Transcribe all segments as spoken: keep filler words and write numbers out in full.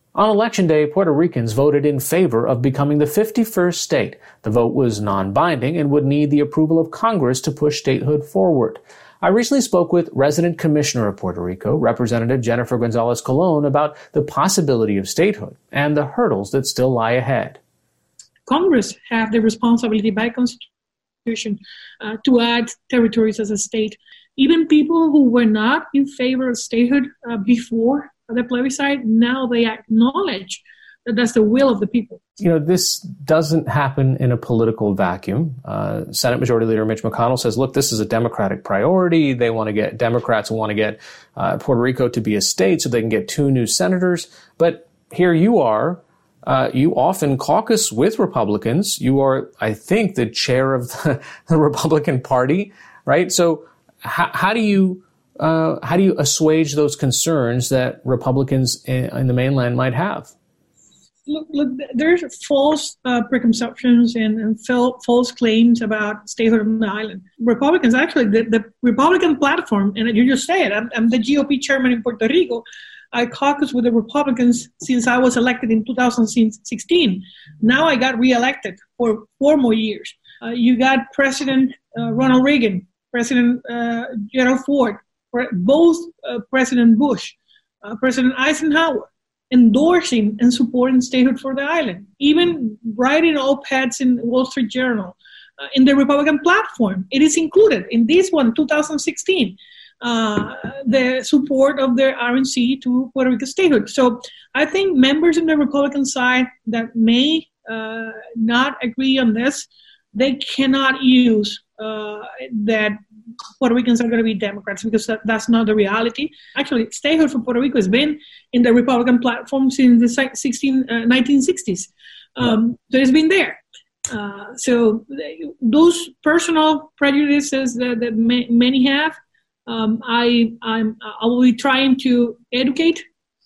On Election Day, Puerto Ricans voted in favor of becoming the fifty-first state. The vote was non-binding and would need the approval of Congress to push statehood forward. I recently spoke with Resident Commissioner of Puerto Rico, Representative Jennifer Gonzalez Colon, about the possibility of statehood and the hurdles that still lie ahead. Congress have the responsibility by Constitution uh, to add territories as a state. Even people who were not in favor of statehood uh, before the plebiscite, now they acknowledge that that's the will of the people. You know, this doesn't happen in a political vacuum. Uh, Senate Majority Leader Mitch McConnell says, look, this is a Democratic priority. They want to get, Democrats want to get uh, Puerto Rico to be a state so they can get two new senators. But here you are. Uh, you often caucus with Republicans. You are, I think, the chair of the, the Republican Party, right? So how, how do you uh, how do you assuage those concerns that Republicans in, in the mainland might have? Look, look there's false uh, preconceptions and, and fel- false claims about statehood on the island. Republicans, actually, the, the Republican platform, and you just say it, I'm, I'm the G O P chairman in Puerto Rico. I caucused with the Republicans since I was elected in two thousand sixteen. Now I got reelected for four more years. Uh, you got President uh, Ronald Reagan, President uh, Gerald Ford, both uh, President Bush, uh, President Eisenhower, endorsing and supporting statehood for the island, even writing op-eds in Wall Street Journal. Uh, in the Republican platform, it is included in this one, two thousand sixteen. Uh, the support of the R N C to Puerto Rico statehood. So I think members on the Republican side that may uh, not agree on this, they cannot use uh, that Puerto Ricans are going to be Democrats, because that, that's not the reality. Actually, statehood for Puerto Rico has been in the Republican platform since the sixteen, uh, nineteen sixties. Um, so it's been there. Uh, so those personal prejudices that, that may, many have, Um, I, I'm, I will be trying to educate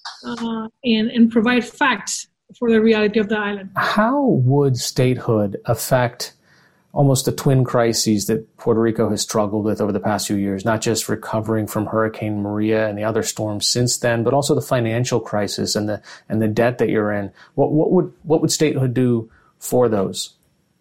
uh, and, and provide facts for the reality of the island. How would statehood affect almost the twin crises that Puerto Rico has struggled with over the past few years, not just recovering from Hurricane Maria and the other storms since then, but also the financial crisis and the and the debt that you're in? What, what would what would statehood do for those?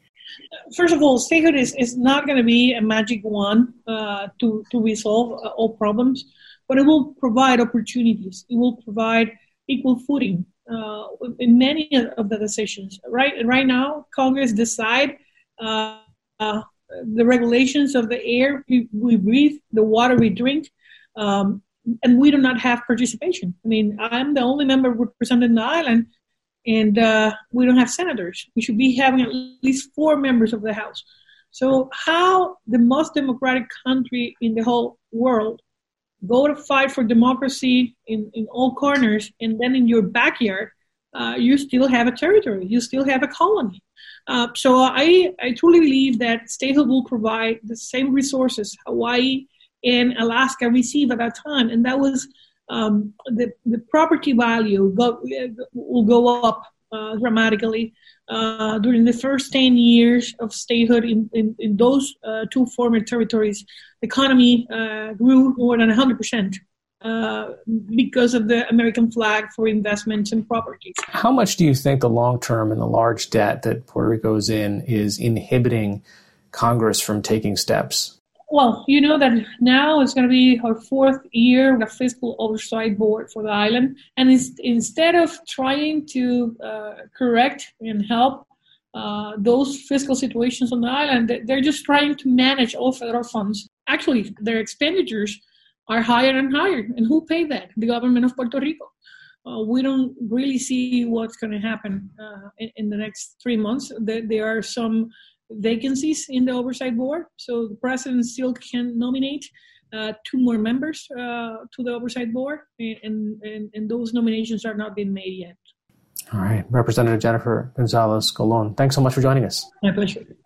First of all, statehood is, is not going to be a magic wand uh, to, to resolve uh, all problems, but it will provide opportunities. It will provide equal footing uh, in many of the decisions. Right, right now, Congress decide uh, uh, the regulations of the air we, we breathe, the water we drink, um, and we do not have participation. I mean, I'm the only member representing the island, and uh, we don't have senators. We should be having at least four members of the House. So how the most democratic country in the whole world go to fight for democracy in, in all corners, and then in your backyard, uh, you still have a territory, you still have a colony. Uh, so I, I truly believe that statehood will provide the same resources Hawaii and Alaska received at that time, and that was um, the, the property value go, will go up uh, dramatically uh, during the first ten years of statehood in, in, in those uh, two former territories. The economy uh, grew more than one hundred percent. Uh, because of the American flag for investments and properties. How much do you think the long-term and the large debt that Puerto Rico is in is inhibiting Congress from taking steps? Well, you know that now it's going to be our fourth year with a fiscal oversight board for the island. And it's, instead of trying to uh, correct and help uh, those fiscal situations on the island, they're just trying to manage all federal funds. Actually, their expenditures are higher and higher. And who paid that? The government of Puerto Rico. Uh, we don't really see what's going to happen uh, in, in the next three months. There, there are some vacancies in the oversight board, so the president still can nominate uh, two more members uh, to the oversight board, and, and, and those nominations are not being made yet. All right. Representative Jennifer Gonzalez Colon, thanks so much for joining us. My pleasure.